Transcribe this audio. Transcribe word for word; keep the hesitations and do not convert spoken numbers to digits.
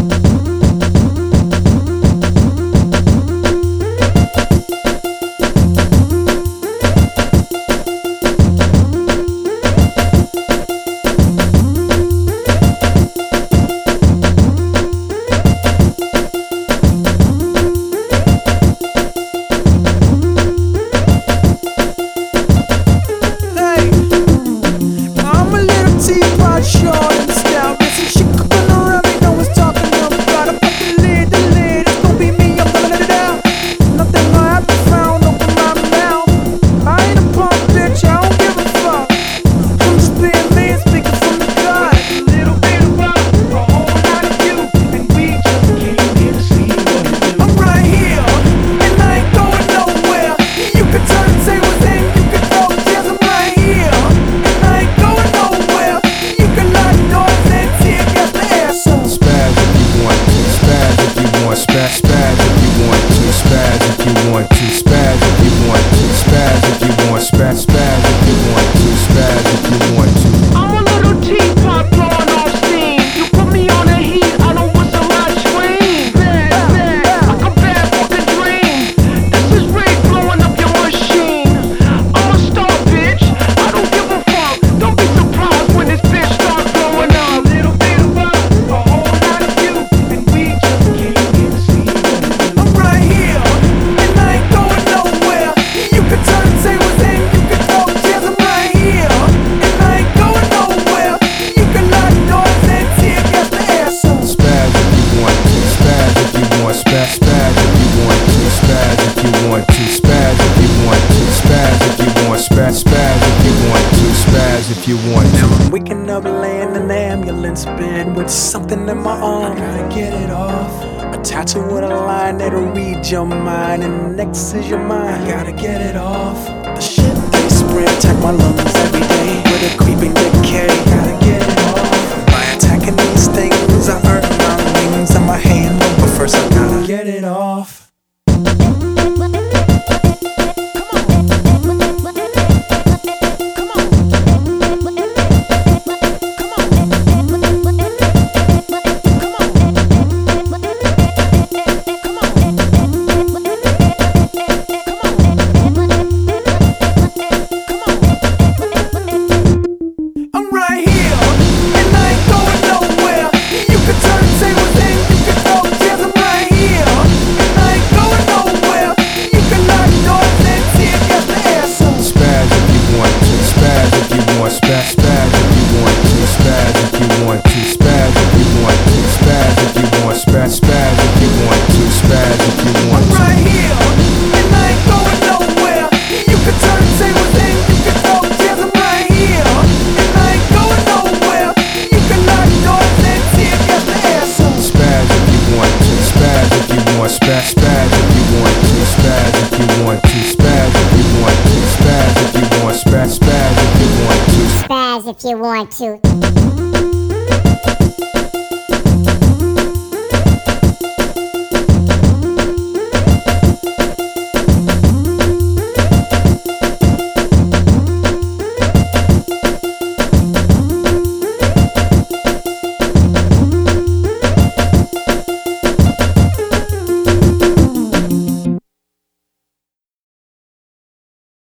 If you want to. I'm waking up laying in an ambulance bed with something in my arm. I gotta get it off. A tattoo with a line that'll read your mind, and next is your mind. I gotta get it off. The shit they spray attack my lungs every day with a creeping decay. Gotta get it off. By attacking these things, I earn my wings and my hand. But first I gotta get it off. Spaz, spaz if you want to, spaz if you want to, spaz if you want to, spaz if you want, spaz, spaz if you want to, spaz if you want to.